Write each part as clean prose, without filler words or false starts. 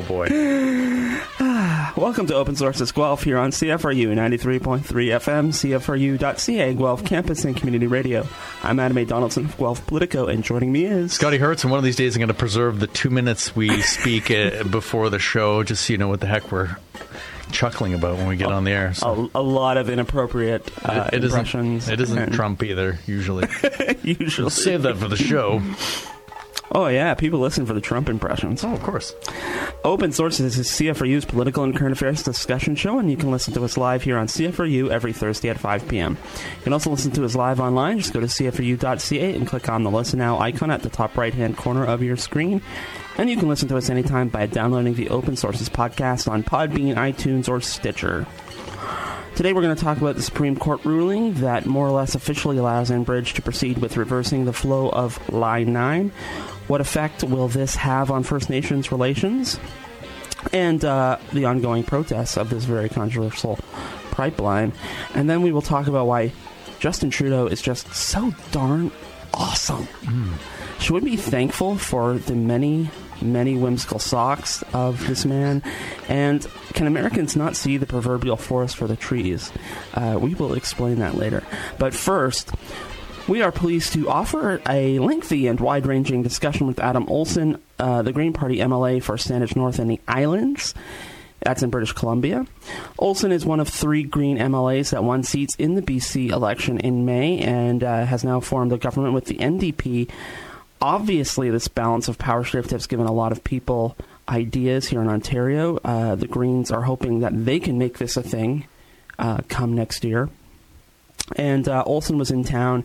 boy. Welcome to Open Sources Guelph here on CFRU 93.3 FM, CFRU.ca, Guelph Campus and Community Radio. I'm Adam A. Donaldson of Guelph Politico, and joining me is... Scotty Hertz, and one of these days I'm going to preserve the 2 minutes we speak before the show, just so you know what the heck we're chuckling about when we get on the air. So. A lot of inappropriate impressions. It isn't Trump either, usually. Usually. We'll save that for the show. Oh, yeah. People listen for the Trump impressions. Oh, of course. Open Sources is CFRU's political and current affairs discussion show, and you can listen to us live here on CFRU every Thursday at 5 p.m. You can also listen to us live online. Just go to CFRU.ca and click on the Listen Now icon at the top right-hand corner of your screen. And you can listen to us anytime by downloading the Open Sources podcast on Podbean, iTunes, or Stitcher. Today we're going to talk about the Supreme Court ruling that more or less officially allows Enbridge to proceed with reversing the flow of Line 9. What effect will this have on First Nations relations? And the ongoing protests of this very controversial pipeline. And then we will talk about why Justin Trudeau is just so darn awesome. Should we be thankful for the many whimsical socks of this man? And can Americans not see the proverbial forest for the trees? We will explain that later. But first, we are pleased to offer a lengthy and wide-ranging discussion with Adam Olsen, the Green Party MLA for Saanich North and the Islands. That's in British Columbia. Olsen is one of 3 Green MLAs that won seats in the BC election in May and has now formed a government with the NDP. Obviously, this balance of power shift has given a lot of people ideas here in Ontario. The Greens are hoping that they can make this a thing come next year. And Olsen was in town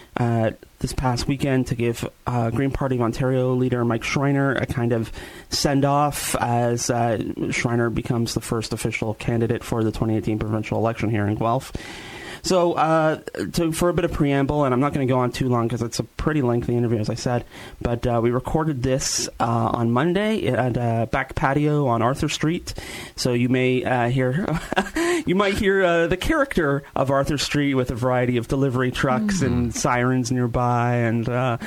this past weekend to give Green Party of Ontario leader Mike Schreiner a kind of send-off as Schreiner becomes the first official candidate for the 2018 provincial election here in Guelph. So for a bit of preamble, and I'm not going to go on too long because it's a pretty lengthy interview, as I said, but we recorded this on Monday at a back patio on Arthur Street. So you may hear the character of Arthur Street with a variety of delivery trucks and sirens nearby, and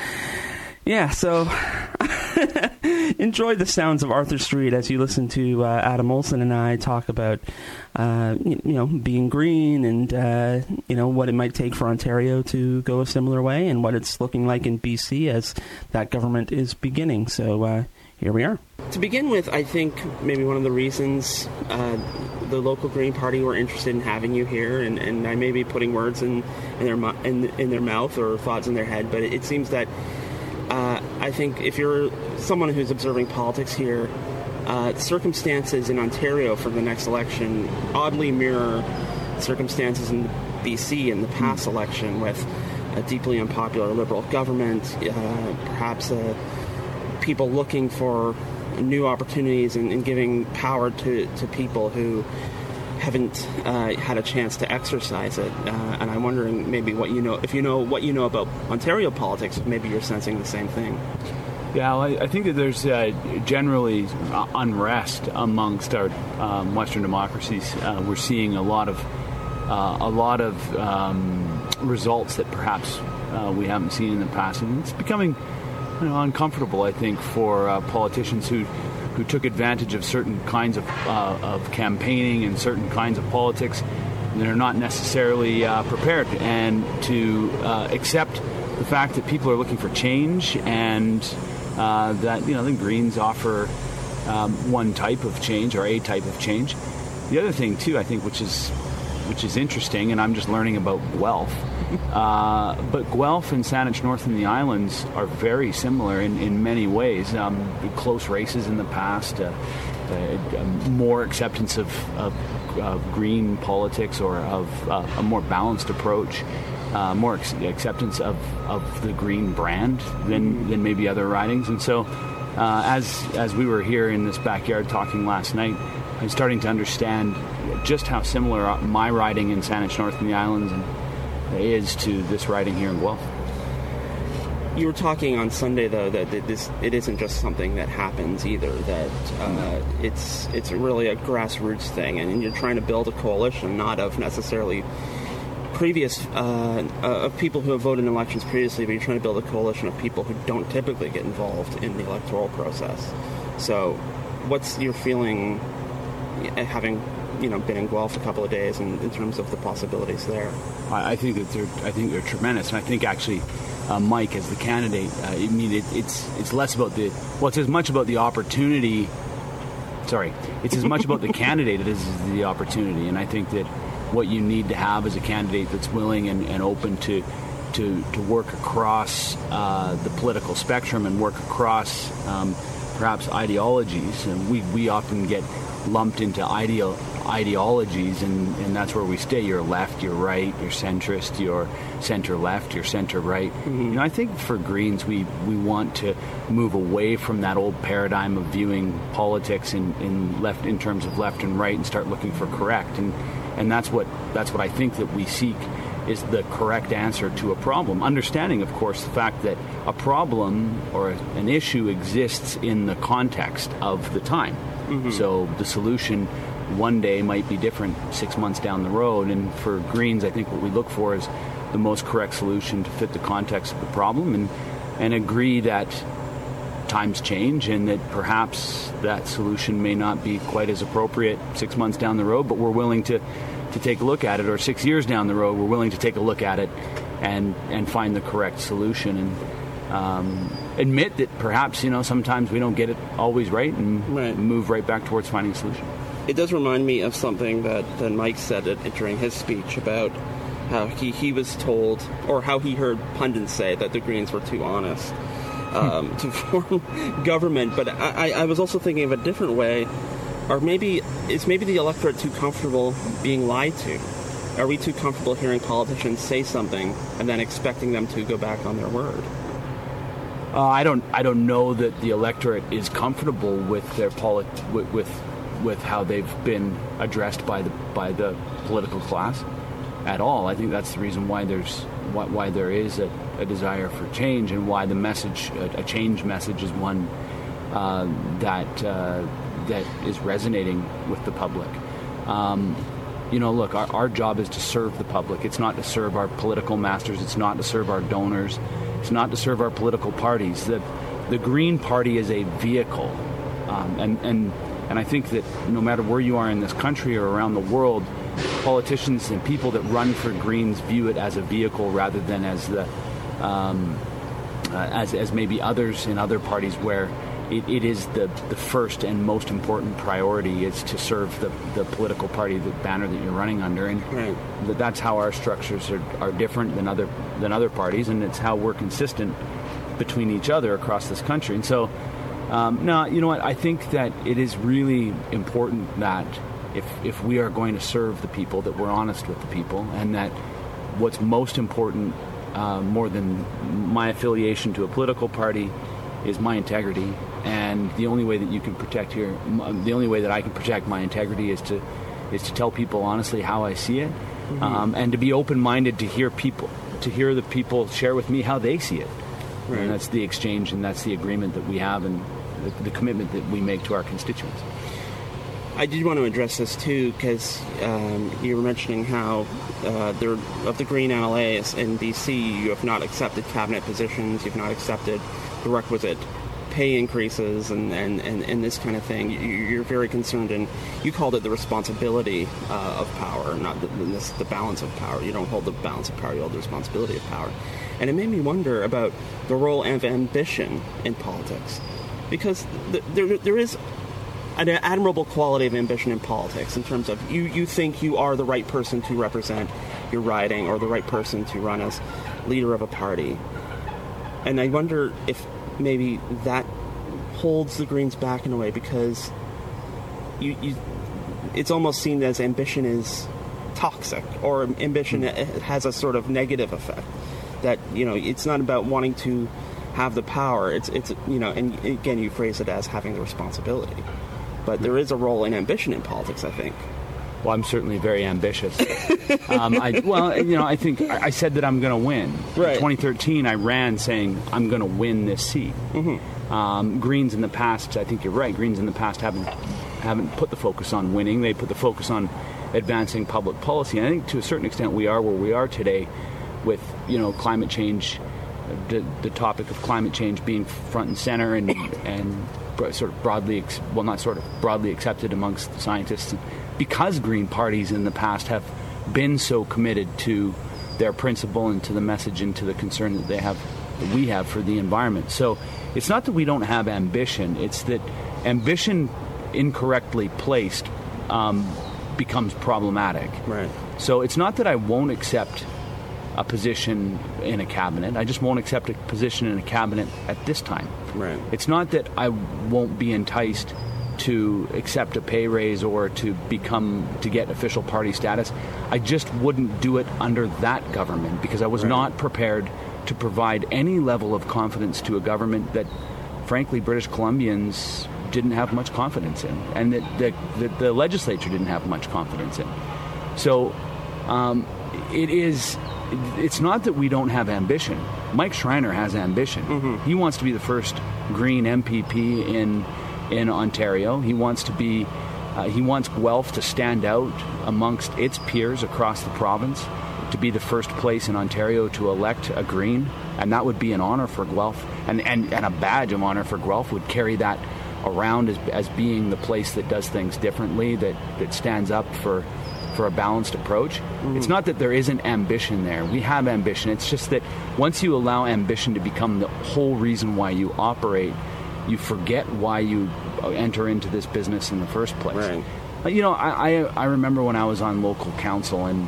so enjoy the sounds of Arthur Street as you listen to Adam Olsen and I talk about being green and what it might take for Ontario to go a similar way and what it's looking like in BC as that government is beginning. So here we are. To begin with, I think maybe one of the reasons the local Green Party were interested in having you here, and I may be putting words in their mouth or thoughts in their head, but it seems that I think if you're someone who's observing politics here, circumstances in Ontario for the next election oddly mirror circumstances in BC in the past election with a deeply unpopular Liberal government, perhaps people looking for new opportunities and giving power to people who haven't had a chance to exercise it. And I'm wondering maybe if you know what you know about Ontario politics, maybe you're sensing the same thing. Yeah, well, I think that there's generally unrest amongst our Western democracies. We're seeing a lot of results that perhaps we haven't seen in the past, and it's becoming uncomfortable, I think, for politicians who took advantage of certain kinds of campaigning and certain kinds of politics that are not necessarily prepared, and to accept the fact that people are looking for change, and that the Greens offer one type of change or a type of change. The other thing too, I think, which is interesting, and I'm just learning about Guelph, but Guelph and Saanich North and the Islands are very similar in many ways. Close races in the past, more acceptance of green politics or of a more balanced approach, more acceptance of the green brand than maybe other ridings. And so as we were here in this backyard talking last night, I'm starting to understand just how similar my riding in Saanich North and the Islands is to this riding here in Guelph. You were talking on Sunday, though, that it isn't just something that happens either, that it's really a grassroots thing, and you're trying to build a coalition, not of necessarily previous of people who have voted in elections previously, but you're trying to build a coalition of people who don't typically get involved in the electoral process. So what's your feeling, having been in Guelph a couple of days, in terms of the possibilities there? I think they're tremendous, and I think actually Mike as the candidate, it's less about it's as much about the opportunity. Sorry, it's as much about the candidate as it is the opportunity, and I think that what you need to have is a candidate that's willing and open to work across the political spectrum and work across perhaps ideologies, and we often get lumped into ideologies, and that's where we stay. You're left, you're right, you're centrist, you're center left, you're center right. Mm-hmm. I think for Greens, we want to move away from that old paradigm of viewing politics in terms of left and right, and start looking for correct. And that's what I think that we seek is the correct answer to a problem. Understanding, of course, the fact that a problem or an issue exists in the context of the time. Mm-hmm. So the solution one day might be different 6 months down the road. And for Greens, I think what we look for is the most correct solution to fit the context of the problem, and agree that times change and that perhaps that solution may not be quite as appropriate 6 months down the road, but we're willing to take a look at it, or 6 years down the road, we're willing to take a look at it and find the correct solution, and admit that perhaps, sometimes we don't get it always right, and move right back towards finding a solution. It does remind me of something that Mike said during his speech about how he was told, or how he heard pundits say, that the Greens were too honest to form government. But I was also thinking of a different way. Or maybe the electorate too comfortable being lied to? Are we too comfortable hearing politicians say something and then expecting them to go back on their word? I don't know that the electorate is comfortable with their with how they've been addressed by the political class at all. I think that's the reason why there is a desire for change, and why the message, a change message, is one that is resonating with the public. Look, our job is to serve the public. It's not to serve our political masters. It's not to serve our donors. It's not to serve our political parties. The Green Party is a vehicle, and I think that no matter where you are in this country or around the world, politicians and people that run for Greens view it as a vehicle rather than as as maybe others in other parties, where it is the first and most important priority is to serve the political party, the banner that you're running under, and that's how our structures are different than other parties, and it's how we're consistent between each other across this country. And so, no, you know what? I think that it is really important that if we are going to serve the people, that we're honest with the people, and that what's most important, more than my affiliation to a political party, is my integrity. And the only way that you can the only way that I can protect my integrity is to tell people honestly how I see it, and to be open-minded to hear the people share with me how they see it. Right. And that's the exchange, and that's the agreement that we have, and the commitment that we make to our constituents. I did want to address this too, because you were mentioning how of the Green NLAs in BC, you have not accepted cabinet positions, you've not accepted the requisite pay increases and this kind of thing. You're very concerned, and you called it the responsibility of power, not the balance of power. You don't hold the balance of power, you hold the responsibility of power. And it made me wonder about the role of ambition in politics, because there is an admirable quality of ambition in politics, in terms of you think you are the right person to represent your riding, or the right person to run as leader of a party. And I wonder if maybe that holds the Greens back in a way, because it's almost seen as ambition is toxic, or ambition has a sort of negative effect. That, it's not about wanting to have the power. It's and again, you phrase it as having the responsibility. But there is a role in ambition in politics, I think. Well, I'm certainly very ambitious. I think I said that I'm going to win. Right. In 2013, I ran saying I'm going to win this seat. Mm-hmm. Greens in the past, I think you're right. Greens in the past haven't put the focus on winning. They put the focus on advancing public policy. And I think to a certain extent we are where we are today, with climate change, the topic of climate change being front and center, and broadly accepted amongst scientists, because green parties in the past have been so committed to their principle and to the message and to the concern that we have for the environment. So it's not that we don't have ambition, it's that ambition incorrectly placed becomes problematic. Right. So it's not that I won't accept a position in a cabinet. I just won't accept a position in a cabinet at this time. Right. It's not that I won't be enticed to accept a pay raise or to get official party status. I just wouldn't do it under that government, because I was not prepared to provide any level of confidence to a government that, frankly, British Columbians didn't have much confidence in, and that the legislature didn't have much confidence in. So it's not that we don't have ambition. Mike Schreiner has ambition. Mm-hmm. He wants to be the first Green MPP in Ontario. He wants to be. He wants Guelph to stand out amongst its peers across the province, to be the first place in Ontario to elect a Green, and that would be an honor for Guelph, and a badge of honor for Guelph would carry that around as being the place that does things differently, that stands up for a balanced approach. Mm-hmm. It's not that there isn't ambition there. We have ambition. It's just that once you allow ambition to become the whole reason why you operate, you forget why you enter into this business in the first place. Right. I remember when I was on local council and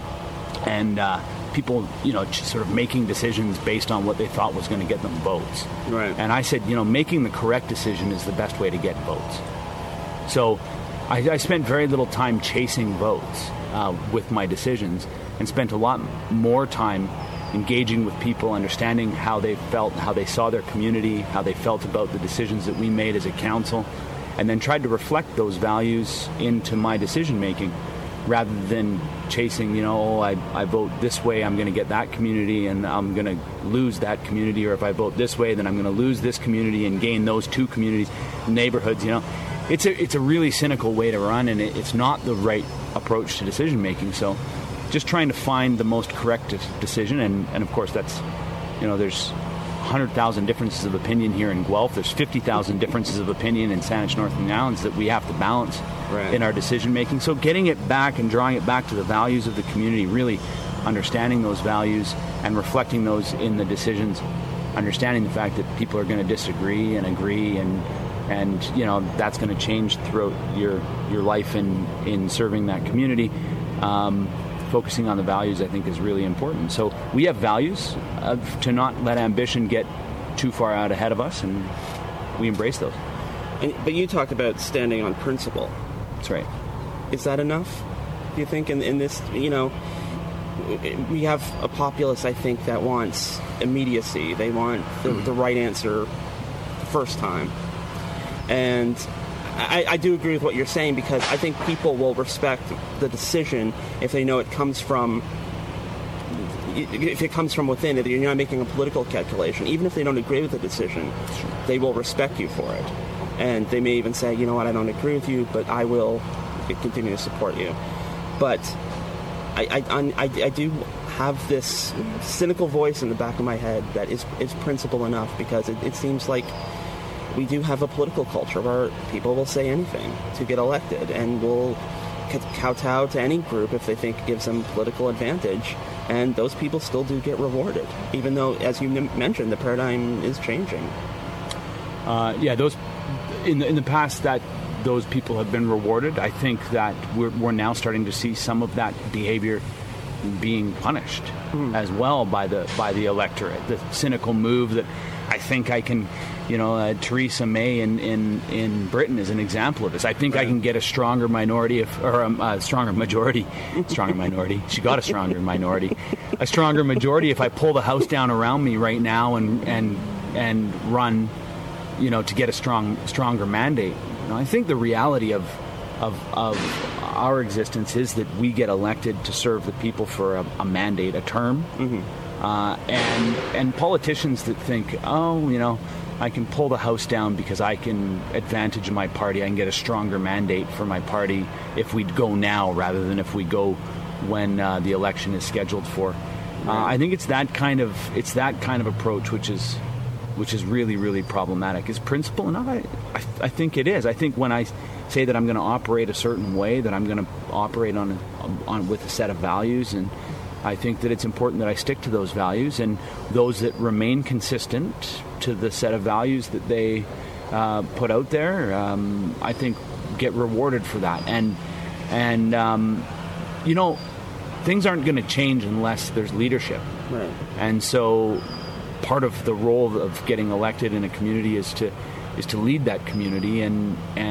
people, sort of making decisions based on what they thought was going to get them votes. Right. And I said, making the correct decision is the best way to get votes. So I spent very little time chasing votes with my decisions, and spent a lot more time engaging with people, understanding how they felt, how they saw their community, how they felt about the decisions that we made as a council, and then tried to reflect those values into my decision making, rather than chasing, I vote this way, I'm going to get that community and I'm going to lose that community, or if I vote this way, then I'm going to lose this community and gain those two communities, neighborhoods. It's a really cynical way to run, and it's not the right approach to decision making. So just trying to find the most correct decision, and of course that's, there's 100,000 differences of opinion here in Guelph. There's 50,000 differences of opinion in Saanich North and the Islands that we have to balance in our decision making. So getting it back and drawing it back to the values of the community, really understanding those values and reflecting those in the decisions, understanding the fact that people are going to disagree and agree, and that's going to change throughout your life in serving that community. Focusing on the values, I think, is really important. So we have values to not let ambition get too far out ahead of us, and we embrace those. But you talked about standing on principle. That's right. Is that enough, do you think, in this, we have a populace, I think, that wants immediacy. They want the right answer the first time. And I do agree with what you're saying, because I think people will respect the decision if they know it comes from within. If you're not making a political calculation, even if they don't agree with the decision, they will respect you for it. And they may even say, you know what, I don't agree with you, but I will continue to support you. But I do have this cynical voice in the back of my head that is principle enough, because it seems like we do have a political culture where people will say anything to get elected and will kowtow to any group if they think it gives them political advantage. And those people still do get rewarded, even though, as you mentioned, the paradigm is changing. Those in the past that those people have been rewarded. I think that we're now starting to see some of that behavior being punished as well by the electorate. The cynical move that I think I can, Theresa May in Britain is an example of this. I think I can get a stronger minority, a stronger majority. Stronger minority. She got a stronger minority. A stronger majority if I pull the house down around me right now and run, to get a stronger mandate. I think the reality of our existence is that we get elected to serve the people for a mandate, a term. And politicians that think, I can pull the house down because I can advantage my party, I can get a stronger mandate for my party if we go now rather than if we go when the election is scheduled for. I think it's that kind of approach which is which is really, really problematic. Is principle enough? I think it is. I think when I say that I'm going to operate a certain way, that I'm going to operate on with a set of values, and I think that it's important that I stick to those values, and those that remain consistent to the set of values that they put out there, I think get rewarded for that. And things aren't going to change unless there's leadership. Right. And so part of the role of getting elected in a community is to lead that community, and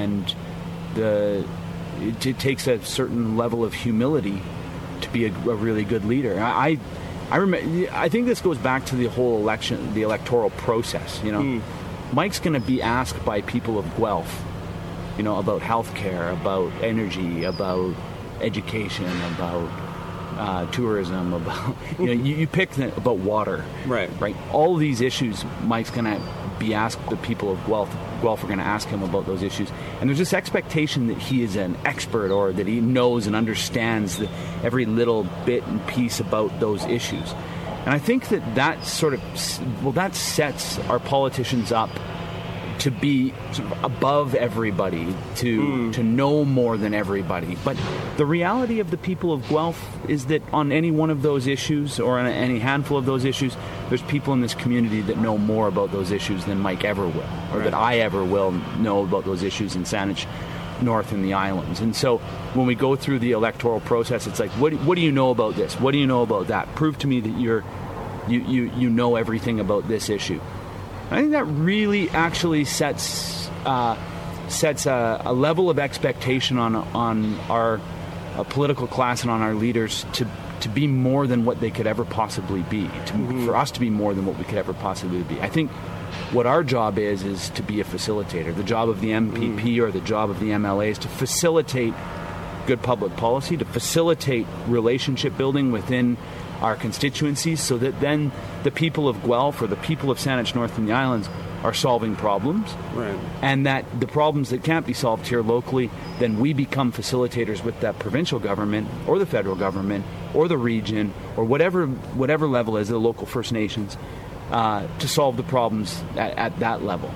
it takes a certain level of humility to be a really good leader. I remember. I think this goes back to the whole the electoral process. Mike's going to be asked by people of Guelph, about healthcare, about energy, about education, about tourism, about you pick about water, right? All these issues, Mike's going to be asked. The people of Guelph are going to ask him about those issues, and there's this expectation that he is an expert, or that he knows and understands every little bit and piece about those issues. And I think that sets our politicians up to be sort of above everybody, to know more than everybody. But the reality of the people of Guelph is that on any one of those issues, or on any handful of those issues, there's people in this community that know more about those issues than Mike ever will, or that I ever will know about those issues in Saanich North and the islands. And so when we go through the electoral process, it's like, what do you know about this? What do you know about that? Prove to me that you know everything about this issue. I think that really actually sets a level of expectation on our political class and on our leaders to be more than what they could ever possibly be, for us to be more than what we could ever possibly be. I think what our job is to be a facilitator. The job of the MPP or the job of the MLA is to facilitate good public policy, to facilitate relationship building within our constituencies, so that then the people of Guelph or the people of Saanich North and the islands are solving problems, right? And that the problems that can't be solved here locally, then we become facilitators with that provincial government or the federal government or the region or whatever level is, the local First Nations, to solve the problems at that level.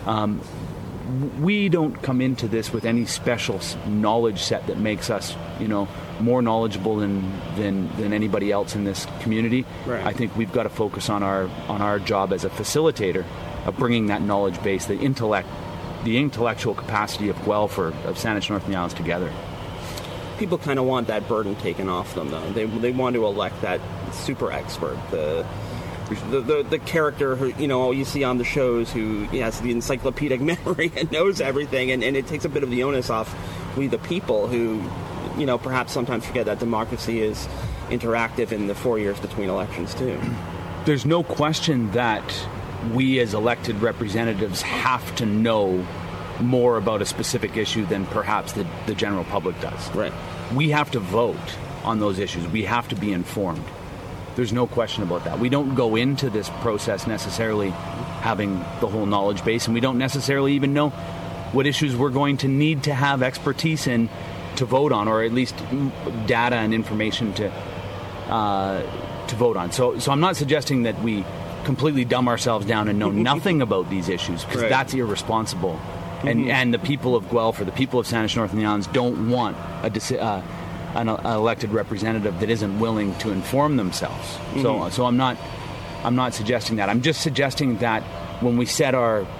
We don't come into this with any special knowledge set that makes us, more knowledgeable than anybody else in this community. Right. I think we've got to focus on our job as a facilitator of bringing that knowledge base, the intellectual capacity of Guelph or of Saanich North and the Islands together. People kind of want that burden taken off them, though. They want to elect that super expert, the character who you see on the shows, who has the encyclopedic memory and knows everything, and it takes a bit of the onus off we the people who perhaps sometimes forget that democracy is interactive in the 4 years between elections too. There's no question that we as elected representatives have to know more about a specific issue than perhaps the general public does. Right. We have to vote on those issues. We have to be informed. There's no question about that. We don't go into this process necessarily having the whole knowledge base, and we don't necessarily even know what issues we're going to need to have expertise in to vote on, or at least data and information to vote on. So I'm not suggesting that we completely dumb ourselves down and know nothing about these issues, because that's irresponsible. And the people of Guelph or the people of Saanich North and the Islands don't want an elected representative that isn't willing to inform themselves. So I'm not suggesting that. I'm just suggesting that when we set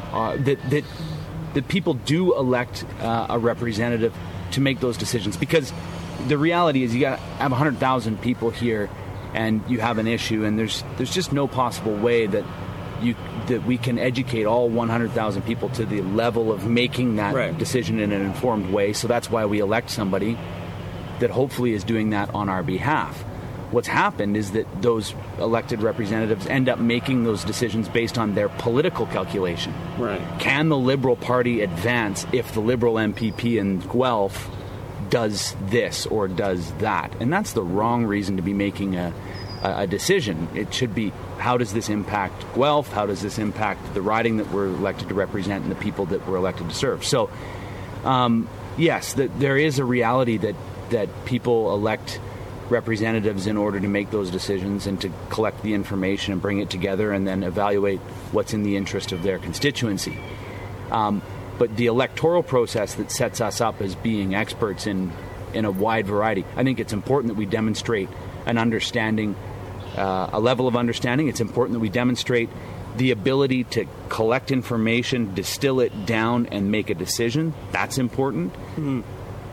that people do elect a representative to make those decisions, because the reality is you got to have 100,000 people here, and you have an issue, and there's just no possible way that we can educate all 100,000 people to the level of making that decision in an informed way. So that's why we elect somebody that hopefully is doing that on our behalf. What's happened is that those elected representatives end up making those decisions based on their political calculation. Right. Can the Liberal Party advance if the Liberal MPP in Guelph does this or does that? And that's the wrong reason to be making a decision. It should be, how does this impact Guelph? How does this impact the riding that we're elected to represent and the people that we're elected to serve? So, yes, there is a reality that people elect representatives in order to make those decisions and to collect the information and bring it together and then evaluate what's in the interest of their constituency. But the electoral process that sets us up as being experts in a wide variety, I think it's important that we demonstrate an understanding, a level of understanding. It's important that we demonstrate the ability to collect information, distill it down, and make a decision. That's important. Mm-hmm.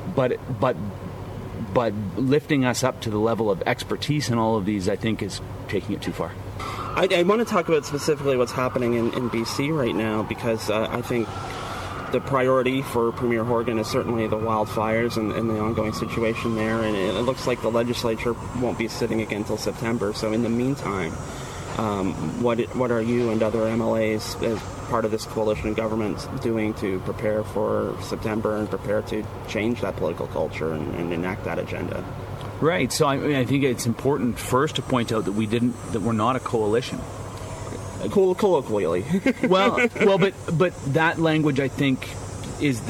But lifting us up to the level of expertise in all of these, I think, is taking it too far. I want to talk about specifically what's happening in BC right now, because I think the priority for Premier Horgan is certainly the wildfires and the ongoing situation there, and it looks like the legislature won't be sitting again until September. So in the meantime, what are you and other MLAs as part of this coalition government doing to prepare for September and prepare to change that political culture and enact that agenda? Right. So I think it's important first to point out that we're not a coalition. Colloquially. but that language, I think, is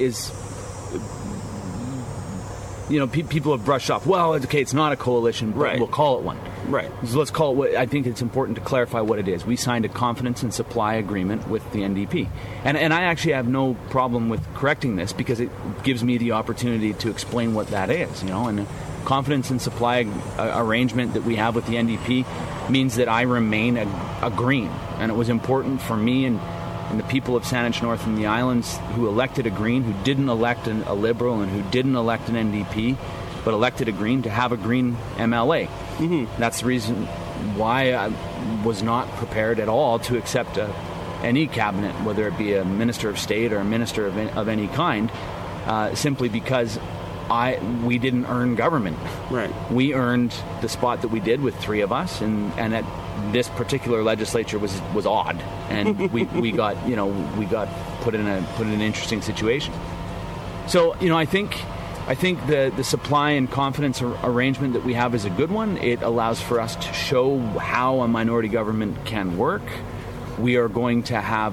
people have brushed off. Well, okay, it's not a coalition, but right. We'll call it one. Right. So let's call it what I think it's important to clarify what it is. We signed a confidence and supply agreement with the NDP. And I actually have no problem with correcting this because it gives me the opportunity to explain what that is, and the confidence and supply arrangement that we have with the NDP means that I remain a Green. And it was important for me and the people of Saanich North and the Islands who elected a Green, who didn't elect a Liberal and who didn't elect an NDP, but elected a Green, to have a Green MLA. Mm-hmm. That's the reason why I was not prepared at all to accept any cabinet, whether it be a Minister of State or a Minister of any kind, simply because we didn't earn government. Right. We earned the spot that we did with three of us, and at this particular legislature was odd, and we got put in an interesting situation. So I think the supply and confidence arrangement that we have is a good one. It allows for us to show how a minority government can work. We are going to have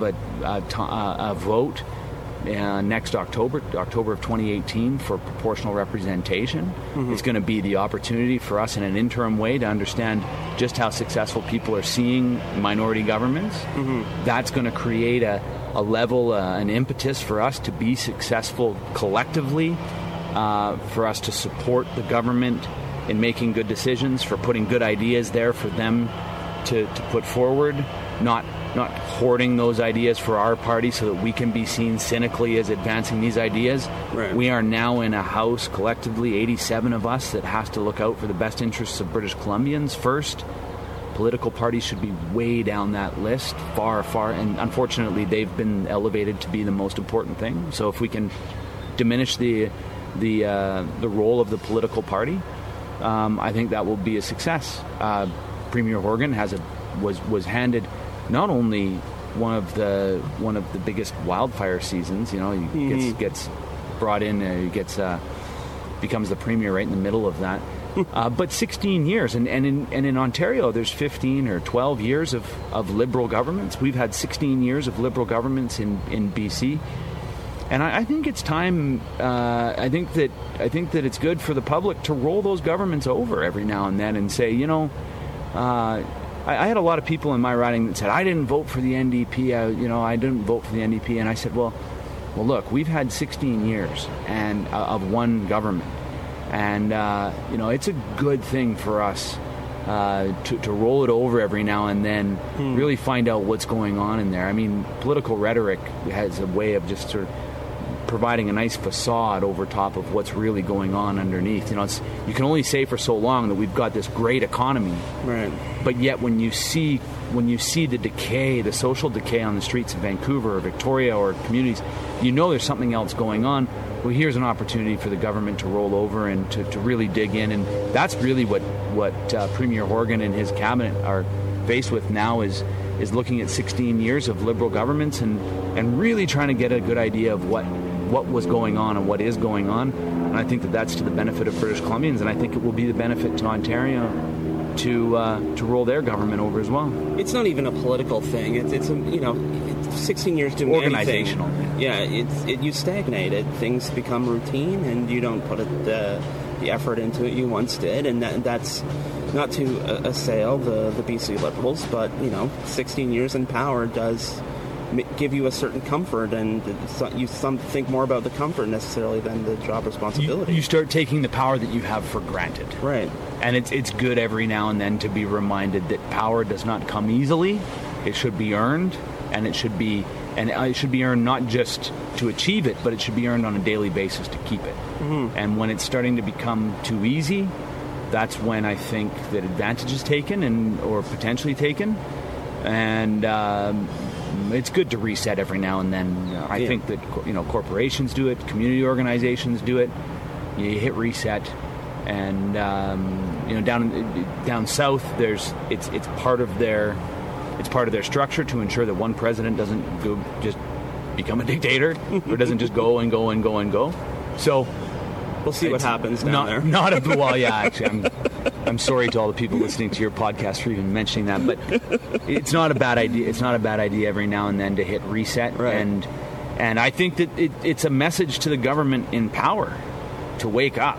a vote next October of 2018 for proportional representation. Mm-hmm. It's going to be the opportunity for us in an interim way to understand just how successful people are seeing minority governments. Mm-hmm. That's going to create a level, an impetus for us to be successful collectively, for us to support the government in making good decisions, for putting good ideas there for them to put forward, not hoarding those ideas for our party so that we can be seen cynically as advancing these ideas. Right. We are now in a House, collectively 87 of us, that has to look out for the best interests of British Columbians first. Political parties should be way down that list, far, and unfortunately they've been elevated to be the most important thing. So if we can diminish the role of the political party, I think that will be a success. Premier Horgan was handed not only one of the biggest wildfire seasons, he gets brought in, becomes the premier right in the middle of that, but 16 years, and in Ontario there's 15 or 12 years of Liberal governments. We've had 16 years of Liberal governments in BC, and I think it's time. I think that it's good for the public to roll those governments over every now and then and say, I had a lot of people in my riding that said, I didn't vote for the NDP, I didn't vote for the NDP. And I said, well, look, we've had 16 years of one government. And, it's a good thing for us to roll it over every now and then, really find out what's going on in there. I mean, political rhetoric has a way of just sort of providing a nice facade over top of what's really going on underneath. You can only say for so long that we've got this great economy, right? But yet, when you see the decay, the social decay on the streets of Vancouver or Victoria or communities, there's something else going on. Well, here's an opportunity for the government to roll over and to really dig in, and that's really what Premier Horgan and his cabinet are faced with now is looking at 16 years of Liberal governments and really trying to get a good idea of what was going on and what is going on. And I think that's to the benefit of British Columbians, and I think it will be the benefit to Ontario to roll their government over as well. It's not even a political thing. It's 16 years doing organizational. Anything. Yeah, you stagnate it. Things become routine, and you don't put it. the effort into it you once did, and that's not to assail the BC Liberals, but 16 years in power does give you a certain comfort, and you think more about the comfort necessarily than the job responsibility. You start taking the power that you have for granted, right? And it's good every now and then to be reminded that power does not come easily. It should be earned, and it should be earned not just to achieve it, but it should be earned on a daily basis to keep it. Mm-hmm. And when it's starting to become too easy, that's when I think that advantage is taken or potentially taken. And it's good to reset every now and then. I think that corporations do it, community organizations do it. You hit reset, and down south, it's part of their structure to ensure that one president doesn't go just become a dictator or doesn't just go and go and go and go. So we'll see what happens down there. Actually, I'm sorry to all the people listening to your podcast for even mentioning that, but it's not a bad idea. It's not a bad idea every now and then to hit reset, right. And I think that it's a message to the government in power to wake up,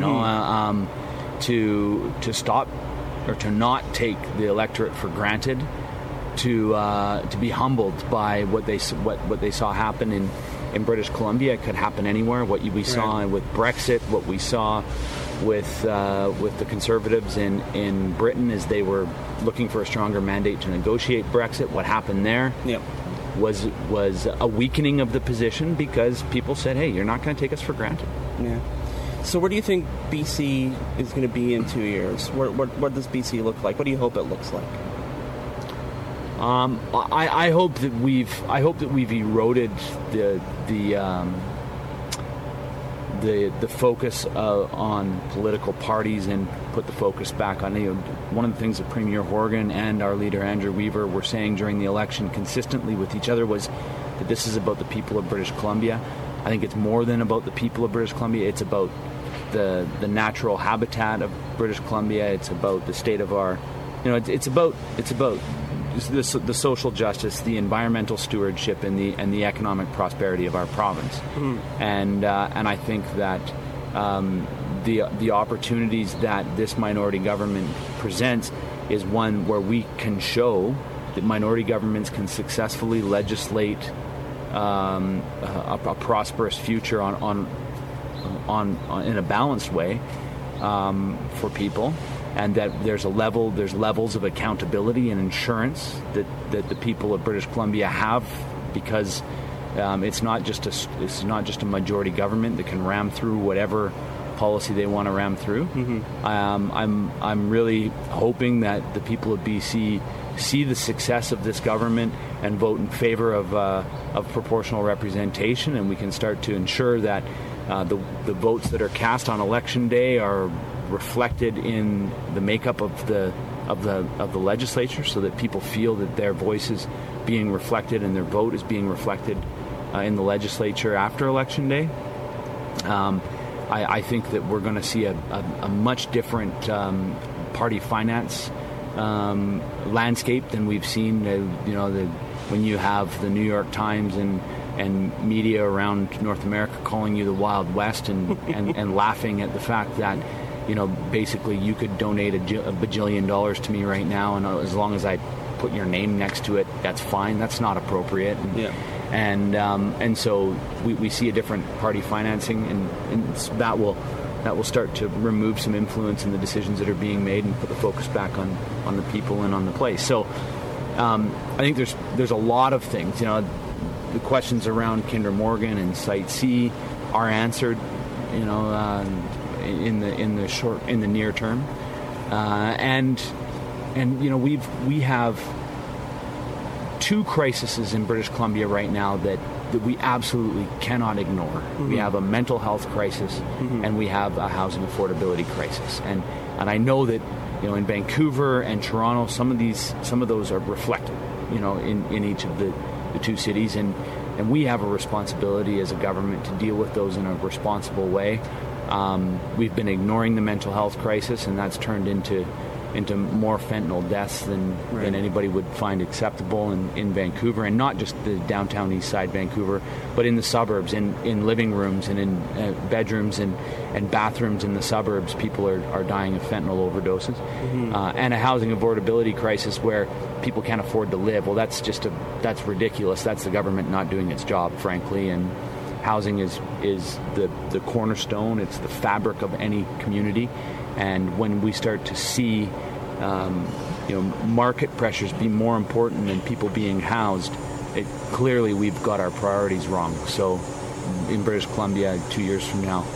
to stop or to not take the electorate for granted, to be humbled by what they saw happen in British Columbia. It could happen anywhere. What we saw with Brexit, what we saw with the Conservatives in Britain as they were looking for a stronger mandate to negotiate Brexit. What happened there was a weakening of the position because people said, "Hey, you're not going to take us for granted." Yeah. So where do you think BC is going to be in 2 years? What does BC look like? What do you hope it looks like? I hope that we've eroded the focus on political parties and put the focus back on one of the things that Premier Horgan and our leader Andrew Weaver were saying during the election consistently with each other was that this is about the people of British Columbia. I think it's more than about the people of British Columbia. It's about the natural habitat of British Columbia. It's about the state of our, it's about the social justice, the environmental stewardship, and the economic prosperity of our province. Mm. And I think that the opportunities that this minority government presents is one where we can show that minority governments can successfully legislate a prosperous future on in a balanced way for people. And that there's levels of accountability and insurance that the people of British Columbia have, because it's not just a majority government that can ram through whatever policy they want to ram through. Mm-hmm. I'm really hoping that the people of BC see the success of this government and vote in favor of proportional representation, and we can start to ensure that the votes that are cast on election day are reflected in the makeup of the legislature, so that people feel that their voice is being reflected and their vote is being reflected in the legislature after election day. I think that we're going to see a much different party finance landscape than we've seen. When you have the New York Times and media around North America calling you the Wild West and laughing at the fact that basically you could donate a bajillion dollars to me right now, and as long as I put your name next to it, that's fine. That's not appropriate. And so we see a different party financing, and that will start to remove some influence in the decisions that are being made and put the focus back on the people and on the place. So I think there's a lot of things. The questions around Kinder Morgan and Site C are answered. In the near term, and we have two crises in British Columbia right now that we absolutely cannot ignore. Mm-hmm. We have a mental health crisis, mm-hmm. and we have a housing affordability crisis, and I know that in Vancouver and Toronto, some of those are reflected in each of the two cities, and we have a responsibility as a government to deal with those in a responsible way. We've been ignoring the mental health crisis, and that's turned into more fentanyl deaths than anybody would find acceptable in Vancouver, and not just the downtown east side Vancouver, but in the suburbs, in living rooms and in bedrooms and bathrooms in the suburbs. People are dying of fentanyl overdoses, and a housing affordability crisis where people can't afford to live. Well, that's ridiculous. That's the government not doing its job, frankly, and housing is the cornerstone. It's the fabric of any community. And when we start to see, market pressures be more important than people being housed, clearly we've got our priorities wrong. So, in British Columbia, 2 years from now,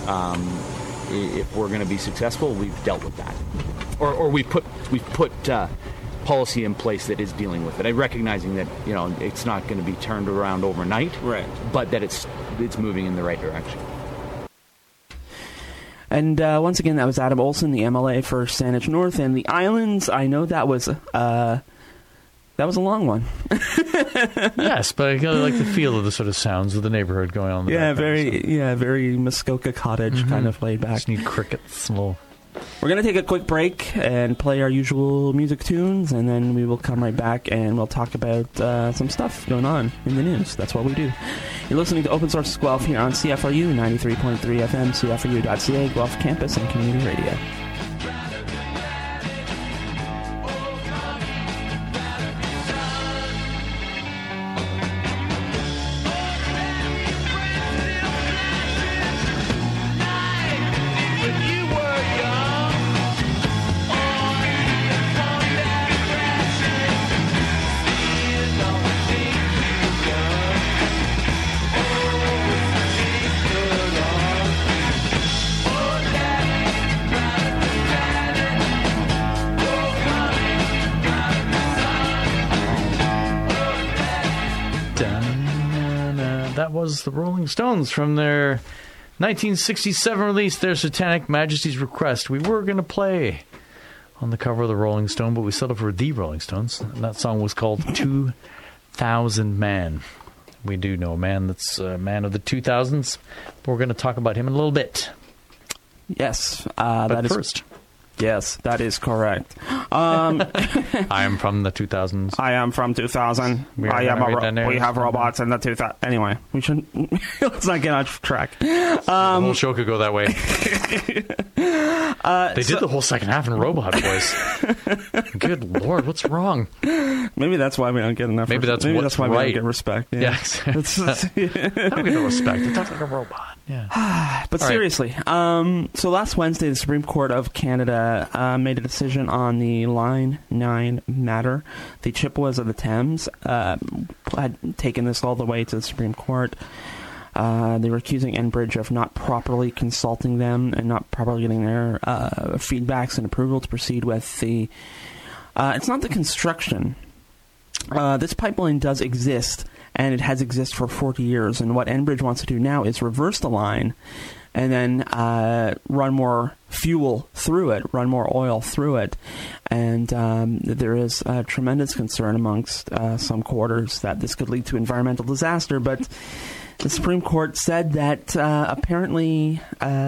if we're going to be successful, we've dealt with that, or we've put policy in place that is dealing with it. I'm recognizing that it's not going to be turned around overnight, but that it's moving in the right direction. And once again, that was Adam Olsen, the MLA for Saanich North and the Islands. I know that was a long one. Yes, but I really like the feel of the sort of sounds of the neighborhood going on. Very Muskoka Cottage kind of laid back. Just need crickets. We're going to take a quick break and play our usual music tunes, and then we will come right back and we'll talk about some stuff going on in the news. That's what we do. You're listening to Open Source Guelph here on CFRU 93.3 FM, CFRU.ca, Guelph Campus and Community Radio. The Rolling Stones from their 1967 release, Their Satanic Majesty's Request. We were going to play on the cover of the Rolling Stone, but we settled for the Rolling Stones. And that song was called 2000 Man. We do know a man that's a man of the 2000s. But we're going to talk about him in a little bit. Yes. But first. Yes, that is correct. I am from the 2000s. I am from 2000. We have robots in the 2000s. Anyway, we shouldn't. Let's not get off track. The whole show could go that way. They did the whole second half in Robot Voice. Good Lord, what's wrong? Maybe that's why we don't get enough. Maybe that's why we don't get respect. Yeah, exactly. I don't get no respect. It talks like a robot. Yeah. But all seriously, so last Wednesday, the Supreme Court of Canada made a decision on the Line 9 matter. The Chippewas of the Thames had taken this all the way to the Supreme Court. They were accusing Enbridge of not properly consulting them and not properly getting their feedbacks and approval to proceed with the... it's not the construction. This pipeline does exist, and it has existed for 40 years. And what Enbridge wants to do now is reverse the line and then run more fuel through it, run more oil through it. And there is tremendous concern amongst some quarters that this could lead to environmental disaster. But the Supreme Court said that apparently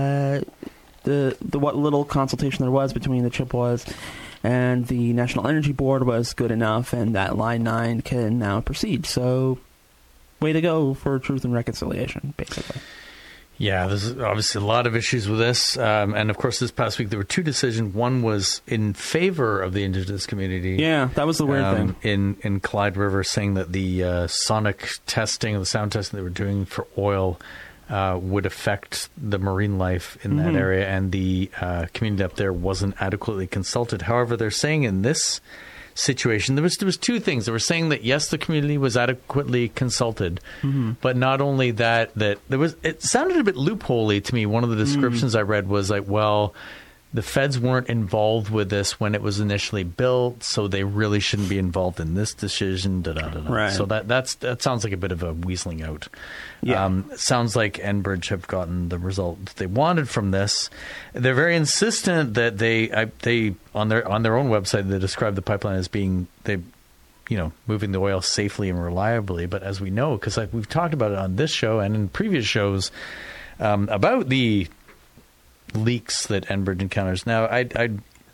the what little consultation there was between the Chippewas and the National Energy Board was good enough, and that Line 9 can now proceed. So, way to go for truth and reconciliation, basically. Yeah, there's obviously a lot of issues with this. And, of course, this past week there were two decisions. One was in favor of the Indigenous community. Yeah, that was the weird thing. In Clyde River, saying that the sonic testing, the sound testing they were doing for oil would affect the marine life in that area, and the community up there wasn't adequately consulted. However, they're saying in this situation, there was two things. They were saying that yes, the community was adequately consulted, but not only that there was. It sounded a bit loopholey to me. One of the descriptions I read was like, well, the feds weren't involved with this when it was initially built, so they really shouldn't be involved in this decision. Right. So that sounds like a bit of a weaseling out. Yeah. It sounds like Enbridge have gotten the result that they wanted from this. They're very insistent that they on their own website they describe the pipeline as being moving the oil safely and reliably. But as we know, because we've talked about it on this show and in previous shows about the leaks that Enbridge encounters. Now, I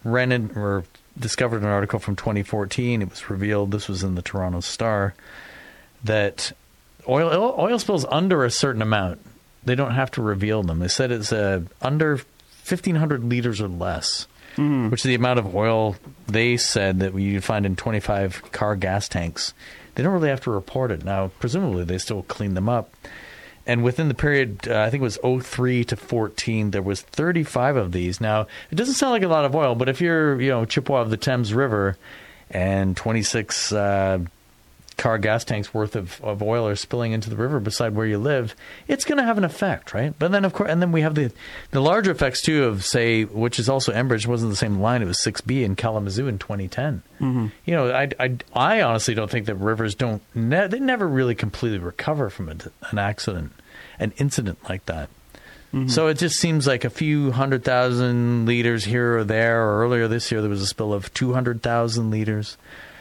discovered an article from 2014. It was revealed, this was in the Toronto Star, that oil spills under a certain amount, they don't have to reveal them. They said it's under 1,500 liters or less, which is the amount of oil they said that you find in 25 car gas tanks. They don't really have to report it. Now, presumably, they still clean them up. And within the period, I think it was 2003 to 2014, there was 35 of these. Now, it doesn't sound like a lot of oil, but if you're, Chippewa of the Thames River and 26 car gas tanks worth of oil are spilling into the river beside where you live, it's going to have an effect, right? But then, of course, and then we have the larger effects, too, of, say, which is also Enbridge, wasn't the same line, it was 6B in Kalamazoo in 2010. I honestly don't think that rivers they never really completely recover from an accident, an incident like that. So it just seems like a few 100,000 liters here or there, or earlier this year there was a spill of 200,000 liters.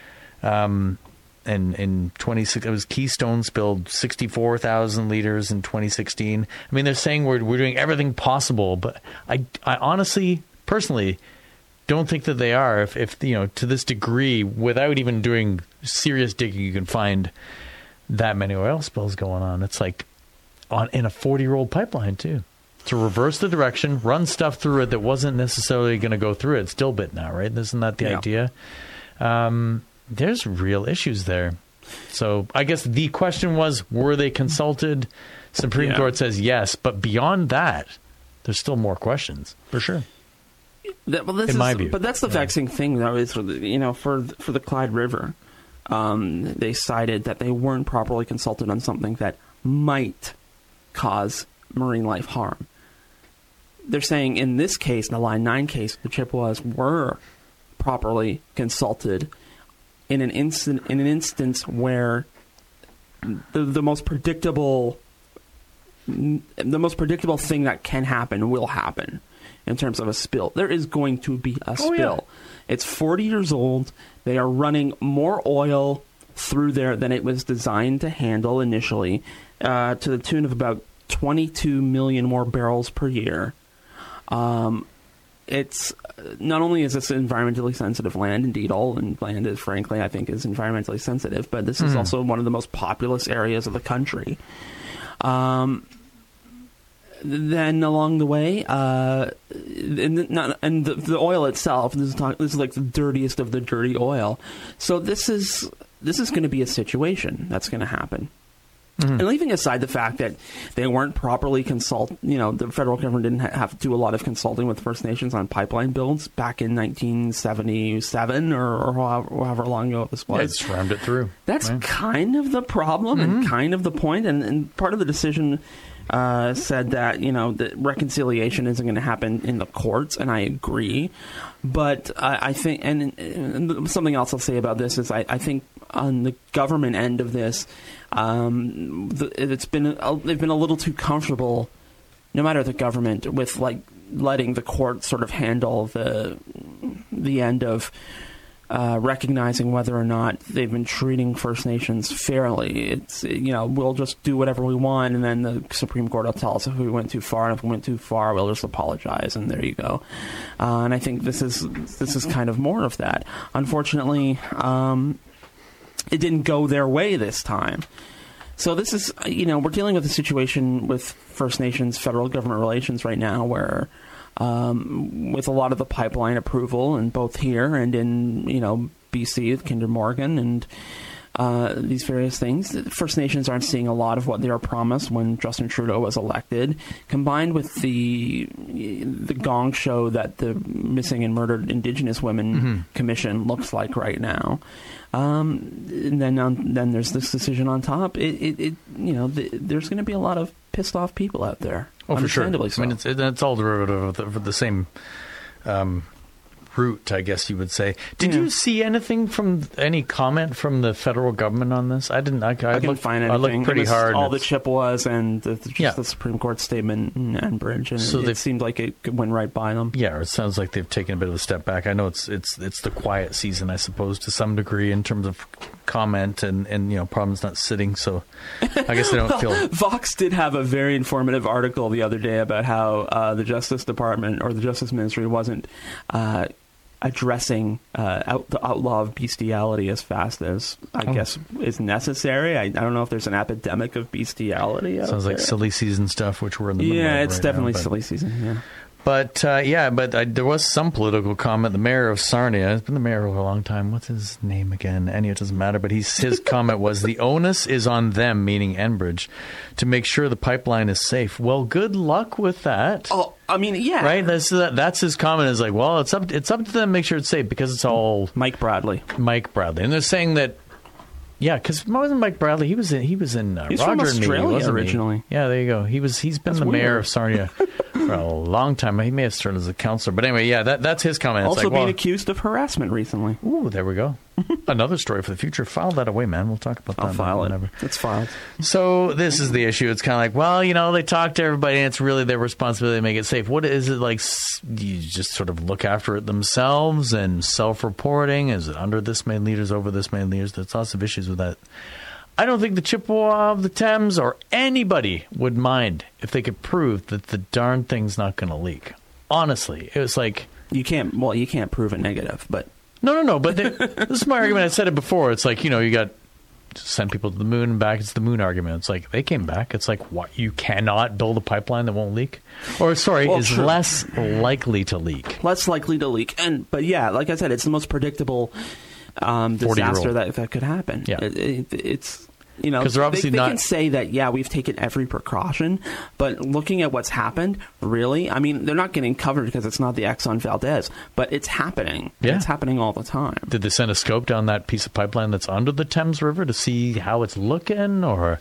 And in 2016, it was Keystone spilled 64,000 liters in 2016. I mean, they're saying we're doing everything possible, but I honestly, personally, don't think that they are. If to this degree, without even doing serious digging, you can find that many oil spills going on. It's like in a 40-year-old pipeline too. To reverse the direction, run stuff through it that wasn't necessarily going to go through it. It's still bit now, right? Isn't that the idea? There's real issues there. So I guess the question was, were they consulted? Supreme Court says yes, but beyond that, there's still more questions, for sure. In my view. But that's the vexing thing, though, is for the Clyde River, they cited that they weren't properly consulted on something that might cause marine life harm. They're saying in this case, in the Line 9 case, the Chippewas were properly consulted in an instance where the most predictable thing that can happen will happen in terms of a spill. There is going to be a spill. Yeah. It's 40 years old. They are running more oil through there than it was designed to handle initially, to the tune of about 22 million more barrels per year. It's not only is this environmentally sensitive land, indeed all land is, frankly, I think is environmentally sensitive, but this is also one of the most populous areas of the country. Then along the way, the oil itself, this is like the dirtiest of the dirty oil. So this is going to be a situation that's going to happen. And leaving aside the fact that they weren't properly the federal government didn't have to do a lot of consulting with First Nations on pipeline builds back in 1977 or however long ago this was. Yeah, it's rammed it through. That's kind of the problem and kind of the point. And part of the decision said that, that reconciliation isn't going to happen in the courts, and I agree. But I think, and something else I'll say about this is I think on the government end of this, they've been a little too comfortable, no matter the government, with letting the court sort of handle the end of recognizing whether or not they've been treating First Nations fairly. It's we'll just do whatever we want, and then the Supreme Court will tell us if we went too far, and if we went too far, we'll just apologize, and there you go. And I think this is kind of more of that. Unfortunately, it didn't go their way this time. So this is, we're dealing with a situation with First Nations federal government relations right now where with a lot of the pipeline approval, and both here and in, BC with Kinder Morgan and these various things, First Nations aren't seeing a lot of what they were promised when Justin Trudeau was elected, combined with the gong show that the Missing and Murdered Indigenous Women Commission looks like right now. And then there's this decision on top. There's going to be a lot of pissed off people out there. Oh, for sure. So. I mean, it's all derivative of the same route, I guess you would say. Did you see anything any comment from the federal government on this? I didn't. I couldn't find anything. I looked pretty hard. All the Chippewas and the Supreme Court statement in Enbridge, and so it seemed like it went right by them. Yeah, or it sounds like they've taken a bit of a step back. I know it's the quiet season, I suppose, to some degree in terms of comment and problems not sitting. So I guess they don't feel. Vox did have a very informative article the other day about how the Justice Department or the Justice Ministry wasn't addressing the outlaw of bestiality as fast as I guess is necessary. I don't know if there's an epidemic of bestiality. Sounds like silly season stuff, which we're in the middle of. Yeah, it's right definitely now, silly season. Yeah. But there was some political comment. The mayor of Sarnia has been the mayor for a long time. What's his name again? Anyway, it doesn't matter. But his comment was, the onus is on them, meaning Enbridge, to make sure the pipeline is safe. Well, good luck with that. Oh, I mean, yeah. Right? That's his comment. Is like, well, it's up to them to make sure it's safe because it's all Mike Bradley. And they're saying that. Yeah, because wasn't Mike Bradley? He was in He's Roger from Australia, wasn't originally. He? Yeah, there you go. He's been the mayor of Sarnia for a long time. He may have started as a councillor, but anyway, yeah, that's his comment. Also being accused of harassment recently. Ooh, there we go. Another story for the future. File that away, man. We'll talk about that. I'll file whenever. it. It's filed. So this is the issue. It's kind of like, well, they talk to everybody, and it's really their responsibility to make it safe. What is it like? You just sort of look after it themselves and self-reporting. Is it under this many liters, over this many liters? There's lots of issues with that. I don't think the Chippewa of the Thames or anybody would mind if they could prove that the darn thing's not going to leak. Honestly, it was like you can't prove a negative, but no. But this is my argument. I said it before. It's like you got to send people to the moon and back. It's the moon argument. It's like they came back. It's like what, you cannot build a pipeline that won't leak, or is less likely to leak. Less likely to leak, but yeah, like I said, it's the most predictable disaster that could happen. Yeah. It's because they're obviously they can say that, yeah, we've taken every precaution, but looking at what's happened, really, I mean, they're not getting covered because it's not the Exxon Valdez, but it's happening. Yeah. It's happening all the time. Did they send a scope down that piece of pipeline that's under the Thames River to see how it's looking, or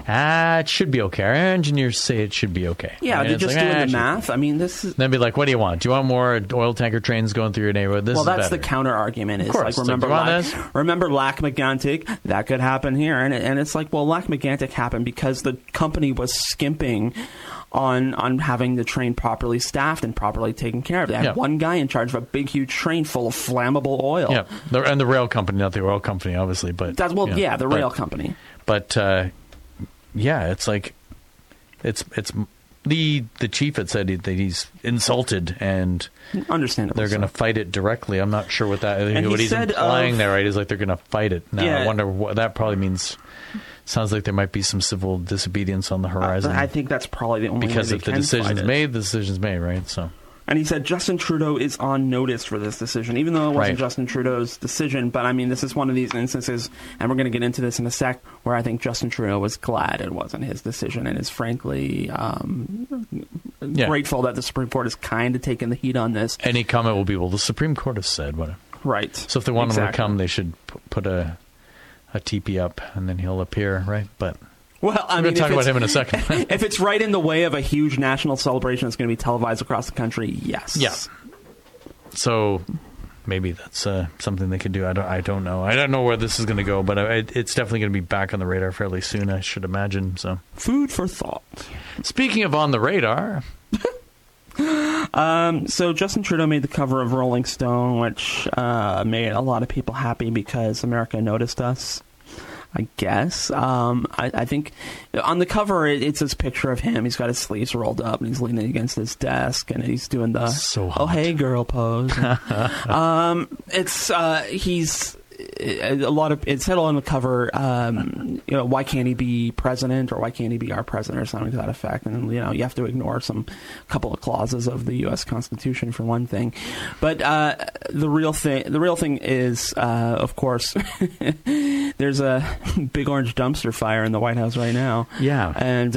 it should be okay? Our engineers say it should be okay. Yeah, they're just doing the math. I mean, this is... Then be like, what do you want? Do you want more oil tanker trains going through your neighborhood? That's better. The counter argument. Is of course. Like, remember Lac-Mégantic? That could happen here, and it's like, well, Lac-Mégantic happened because the company was skimping on having the train properly staffed and properly taken care of. They had one guy in charge of a big, huge train full of flammable oil. Yeah, and the rail company, not the oil company, obviously. But the rail company. But it's like it's the chief had said that he's insulted and understandable. They're going to fight it directly. I'm not sure what he's implying there. Right, is like they're going to fight it. Now I wonder what that probably means. Sounds like there might be some civil disobedience on the horizon. I think that's probably the only way because if the decision's made, the decision's made, right? So. And he said Justin Trudeau is on notice for this decision, even though it wasn't Justin Trudeau's decision. But, I mean, this is one of these instances, and we're going to get into this in a sec, where I think Justin Trudeau was glad it wasn't his decision and is frankly grateful that the Supreme Court has kind of taken the heat on this. Any comment will be, well, the Supreme Court has said what. Right. So if they want him to come, they should put a teepee up, and then he'll appear, right? But... Well, we're going to talk about him in a second. If it's right in the way of a huge national celebration that's going to be televised across the country, yes. Yeah. So maybe that's something they could do. I don't know. I don't know where this is going to go, but it's definitely going to be back on the radar fairly soon, I should imagine. So food for thought. Speaking of on the radar... So Justin Trudeau made the cover of Rolling Stone, which made a lot of people happy because America noticed us, I guess. I think on the cover it's this picture of him. He's got his sleeves rolled up and he's leaning against his desk and he's doing the oh hey girl pose. It said on the cover, why can't he be president, or why can't he be our president, or something to that effect. And you have to ignore a couple of clauses of the U.S. Constitution for one thing. But the real thing is, of course, there's a big orange dumpster fire in the White House right now. Yeah, and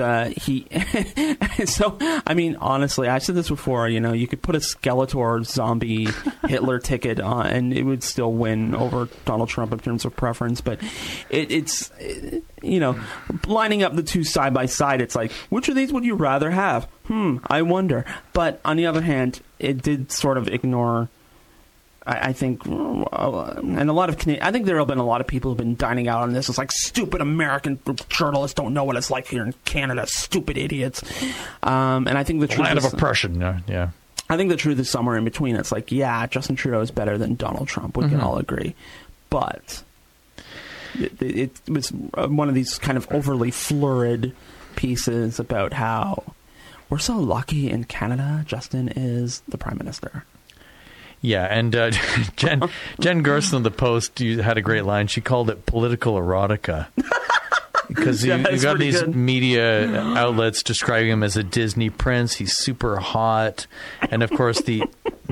so I mean, honestly, I said this before. You could put a Skeletor zombie Hitler ticket on, and it would still win over Donald Trump in terms of preference, but it's lining up the two side by side, it's like, which of these would you rather have? I wonder. But on the other hand, it did sort of ignore, I think, and I think there have been a lot of people who've been dining out on this. It's like, stupid American journalists don't know what it's like here in Canada, stupid idiots. And I think the truth land of oppression, yeah. I think the truth is somewhere in between. It's like, yeah, Justin Trudeau is better than Donald Trump. We can all agree. But it was one of these kind of overly florid pieces about how we're so lucky in Canada Justin is the Prime Minister. Yeah, and Jen Gerson of the Post had a great line. She called it political erotica. Because you got these good. media outlets describing him as a Disney prince. He's super hot, and of course the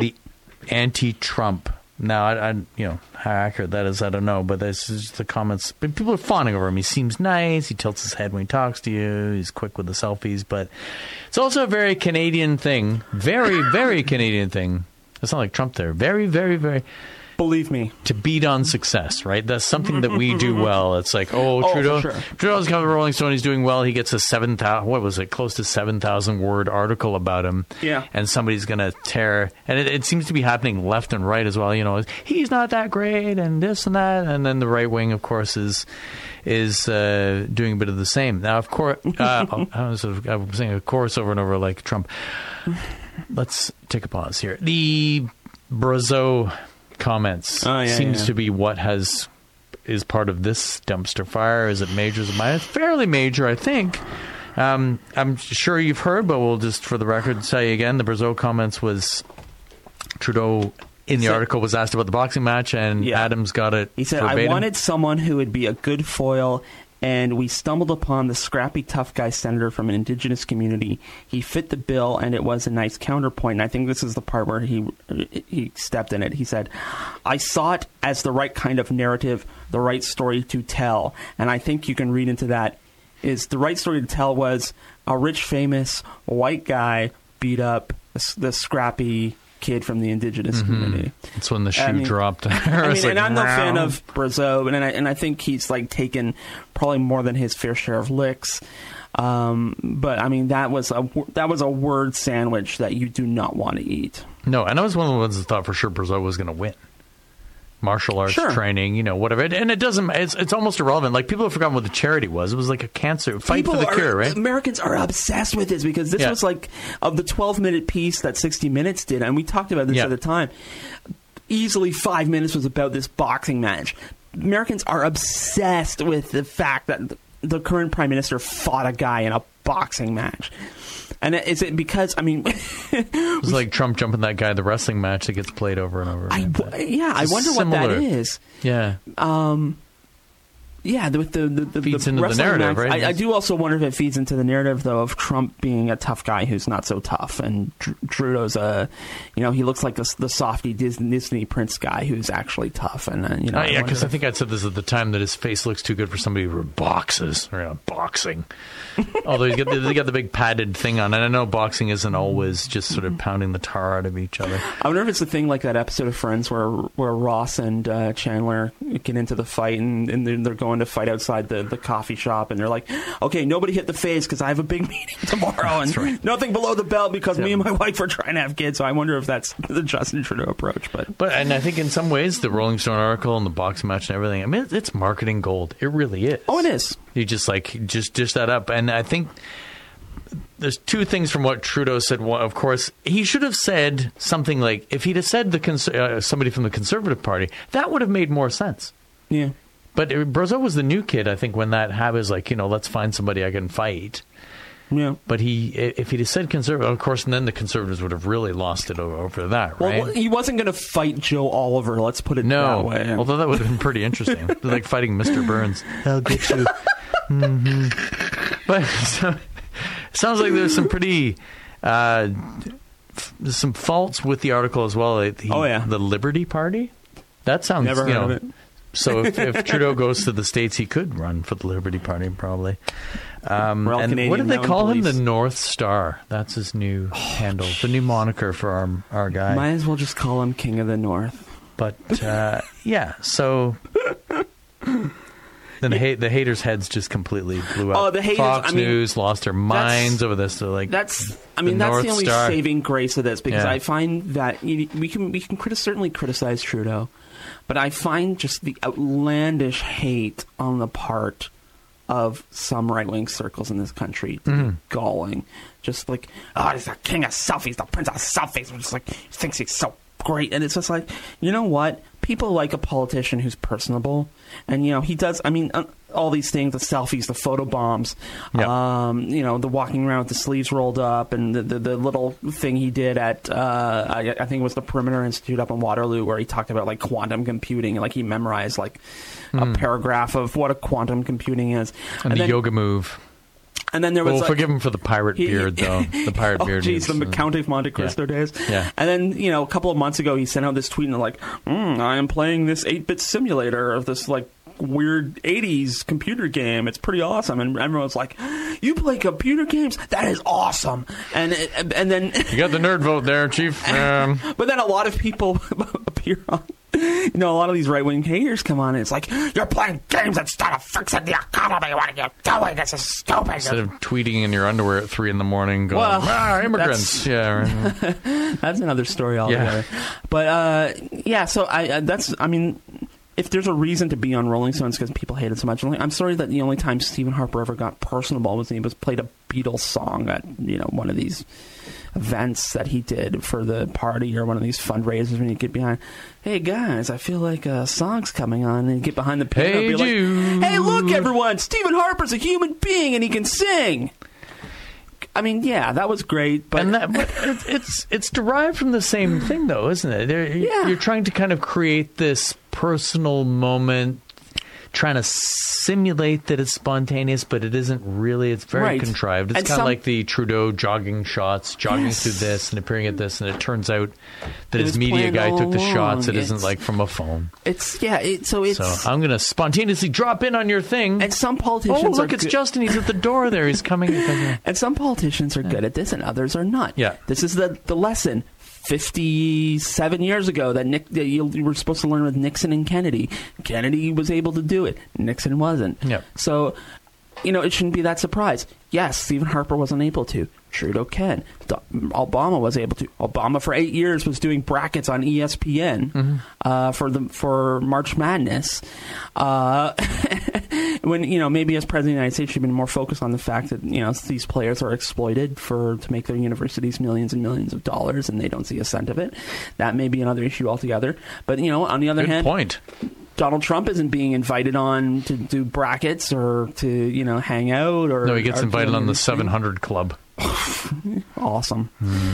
anti-Trump. Now, I how accurate that is, I don't know, but this is the comments. But people are fawning over him. He seems nice. He tilts his head when he talks to you. He's quick with the selfies, but it's also a very Canadian thing. Very, very Canadian thing. It's not like Trump there. Very, very, very. Believe me. To beat on success, right? That's something that we do well. It's like, Trudeau. For sure. Trudeau's coming to Rolling Stone. He's doing well. He gets a 7,000, what was it, close to 7,000 word article about him. Yeah. And somebody's going to tear. And it seems to be happening left and right as well. He's not that great and this and that. And then the right wing, of course, is doing a bit of the same. Now, of course, I was saying of course over and over like Trump. Let's take a pause here. The Brazeau comments seems to be what is part of this dumpster fire. Is it major? Is it minor? It's fairly major, I think. I'm sure you've heard, but we'll just, for the record, say again, the Brazeau comments was Trudeau in the article was asked about the boxing match, and Adams got it. He said, verbatim. I wanted someone who would be a good foil, and we stumbled upon the scrappy, tough guy senator from an Indigenous community. He fit the bill, and it was a nice counterpoint. And I think this is the part where he stepped in it. He said, I saw it as the right kind of narrative, the right story to tell. And I think you can read into that is the right story to tell was a rich, famous, white guy beat up the scrappy kid from the Indigenous community. That's when the shoe dropped. And I'm no fan of Brazeau, and I think he's like taken probably more than his fair share of licks. But I mean, that was a word sandwich that you do not want to eat. No, and I was one of the ones that thought for sure Brazeau was going to win. Martial arts training, whatever. And it doesn't, it's almost irrelevant. Like, people have forgotten what the charity was. It was like a cancer fight for the cure, right? Americans are obsessed with this because this was like, of the 12-minute piece that 60 Minutes did, and we talked about this at the time, easily 5 minutes was about this boxing match. Americans are obsessed with the fact that the current prime minister fought a guy in a boxing match. And is it because, I mean... it's like Trump jumping that guy, the wrestling match that gets played over and over. I wonder what that is. Yeah. Yeah, with the feeds into the narrative, match, right? I do also wonder if it feeds into the narrative, though, of Trump being a tough guy who's not so tough, and Trudeau's he looks like the softy Disney prince guy who's actually tough, and because I think I said this at the time that his face looks too good for somebody who boxes or boxing. Although they got the big padded thing on, and I know boxing isn't always just sort of pounding the tar out of each other. I wonder if it's the thing like that episode of Friends where Ross and Chandler get into the fight, and they're going to fight outside the coffee shop, and they're like, okay, nobody hit the face because I have a big meeting tomorrow, and nothing below the belt because me and my wife are trying to have kids. So I wonder if that's the Justin Trudeau approach. But and I think in some ways the Rolling Stone article and the boxing match and everything, I mean, it's marketing gold. It really is. Oh, it is. You just dish that up, and I think there's two things from what Trudeau said. One, of course, he should have said something like, if he'd have said somebody from the Conservative Party, that would have made more sense. Yeah. But Brazeau was the new kid, I think, when that happened, was like, let's find somebody I can fight. Yeah. But if he'd have said Conservative, of course, and then the Conservatives would have really lost it over that, right? Well, he wasn't going to fight Joe Oliver, let's put it that way. No, although that would have been pretty interesting. Like fighting Mr. Burns. I'll get you. But it sounds like there's some pretty... there's some faults with the article as well. The Liberty Party? That sounds... Never heard of it. So if Trudeau goes to the States, he could run for the Liberty Party, probably. And what did they call him? The North Star. That's his new handle, the new moniker for our guy. Might as well just call him King of the North. But, so... Then the haters' heads just completely blew up. Oh, the haters! Fox News lost their minds over this. They're like, that's the only saving grace of this, because I find that we can certainly criticize Trudeau, but I find just the outlandish hate on the part of some right-wing circles in this country galling. Just like, he's the king of selfies, the prince of selfies. I'm just like, he thinks he's so great, and it's just like, you know what? People like a politician who's personable, and he does. I mean, all these things, the selfies, the photo bombs, Yep. the walking around with the sleeves rolled up, and the little thing he did at, I think it was the Perimeter Institute up in Waterloo, where he talked about like quantum computing, and like he memorized like a paragraph of what a quantum computing is. And the then, yoga move. And then there was forgive him for the pirate beard, though. The pirate beard. Geez, the Count of Monte Cristo days. Yeah. And then, a couple of months ago, he sent out this tweet and like, I am playing this 8-bit simulator of this like weird 80s computer game. It's pretty awesome. And everyone's like, you play computer games? That is awesome. And then you got the nerd vote there, Chief. But then a lot of people appear on. A lot of these right-wing haters come on and it's like, you're playing games instead of fixing the economy. What are you doing? This is stupid. Instead of tweeting in your underwear at 3 a.m, going, immigrants. That's another story altogether. Yeah. But, so I mean, if there's a reason to be on Rolling Stones because people hate it so much, I'm sorry that the only time Stephen Harper ever got personable was when he played a Beatles song at, one of these events that he did for the party or one of these fundraisers when you get behind, hey guys, I feel like a song's coming on, and you get behind the piano and be like, hey look everyone, Stephen Harper's a human being and he can sing. I mean, yeah, that was great, but it's derived from the same thing, though, isn't it? You're trying to kind of create this personal moment, trying to simulate that it's spontaneous, but it isn't really. It's very contrived. It's kind of like the Trudeau jogging shots, jogging through this and appearing at this, and it turns out that his media guy took the shots. It isn't like from a phone. So I'm going to spontaneously drop in on your thing. And some politicians look, it's Justin. He's at the door there. He's coming. And some politicians are good at this and others are not. Yeah. This is the lesson. 57 years ago that you were supposed to learn with Nixon and Kennedy. Kennedy was able to do it. Nixon wasn't. Yep. So, it shouldn't be that surprise. Yes, Stephen Harper wasn't able to. Trudeau can. Obama was able to. Obama for 8 years was doing brackets on ESPN for March Madness. When maybe as president of the United States, should have been more focused on the fact that these players are exploited to make their universities millions and millions of dollars, and they don't see a cent of it. That may be another issue altogether. But on the other hand, point. Donald Trump isn't being invited on to do brackets or to hang out or. No, he gets invited on the 700 Club. Awesome.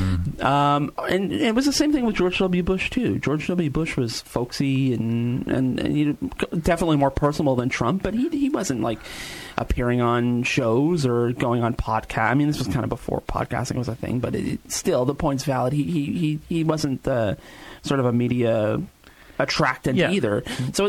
And it was the same thing with George W. Bush too. George W. Bush was folksy and definitely more personable than Trump, but he wasn't like appearing on shows or going on podcasts. I mean, this was kind of before podcasting was a thing, but still the point's valid. He wasn't sort of a media attractant either. So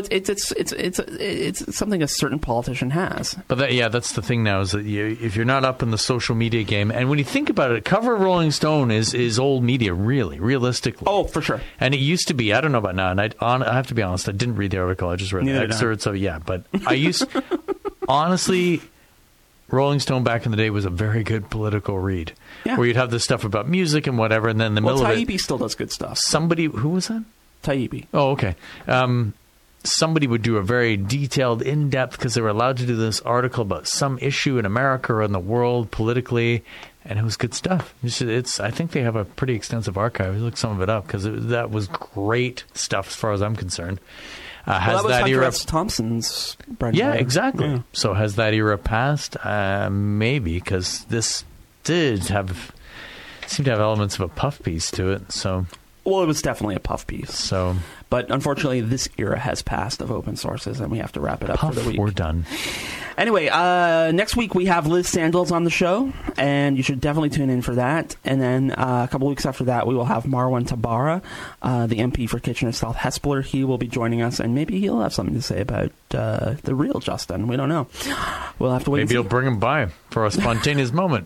it's something a certain politician has. But that's the thing now is that if you're not up in the social media game, and when you think about it, cover of Rolling Stone is old media, realistically. Oh, for sure. And it used to be. I don't know about now. And I have to be honest. I didn't read the article. I just read the excerpts of it. But I used honestly. Rolling Stone back in the day was a very good political read, where you'd have this stuff about music and whatever, and then in the middle of it, Taibbi still does good stuff. Who was that? Taibbi. Oh, okay. Somebody would do a very detailed, in-depth, because they were allowed to do this article about some issue in America or in the world politically, and it was good stuff. I think they have a pretty extensive archive. Look some of it up, because that was great stuff as far as I'm concerned. That was Hunter S. Thompson's bread and butter. Yeah, exactly. Yeah. So has that era passed? Maybe, because this seemed to have elements of a puff piece to it. So, well, it was definitely a puff piece. So, but unfortunately, this era has passed of open sources, and we have to wrap it up for the week. We're done. Anyway, next week we have Liz Sandals on the show, and you should definitely tune in for that. And then a couple weeks after that, we will have Marwan Tabara, the MP for Kitchener South Hespeler. He will be joining us, and maybe he'll have something to say about the real Justin. We don't know. We'll have to wait. Maybe he'll bring him by for a spontaneous moment.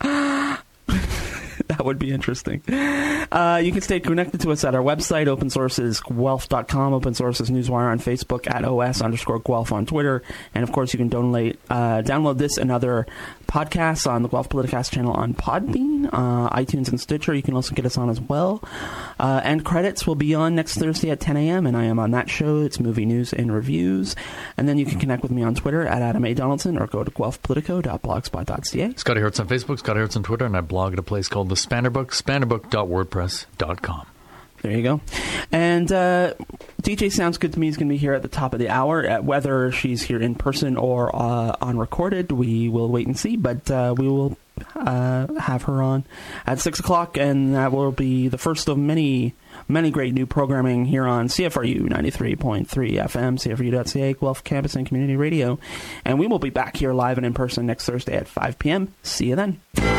That would be interesting. You can stay connected to us at our website, opensourcesguelph.com, Open Sources Newswire on Facebook, at @OS_Guelph on Twitter. And, of course, you can download this and other podcasts on the Guelph Politicast channel on Podbean, iTunes, and Stitcher. You can also get us on as well. And credits will be on next Thursday at 10 a.m., and I am on that show. It's movie news and reviews. And then you can connect with me on Twitter at Adam A. Donaldson or go to guelphpolitico.blogspot.ca. Scotty Hertz on Facebook, Scotty Hertz on Twitter, and I blog at a place called The Spannerbook, spannerbook.wordpress.com. There you go. And DJ Sounds Good to Me is going to be here at the top of the hour. Whether she's here in person or on recorded, we will wait and see. But we will have her on at 6 o'clock, and that will be the first of many great new programming here on CFRU 93.3 FM, CFRU.ca, Guelph Campus and Community Radio. And we will be back here live and in person next Thursday at 5 p.m. See you then.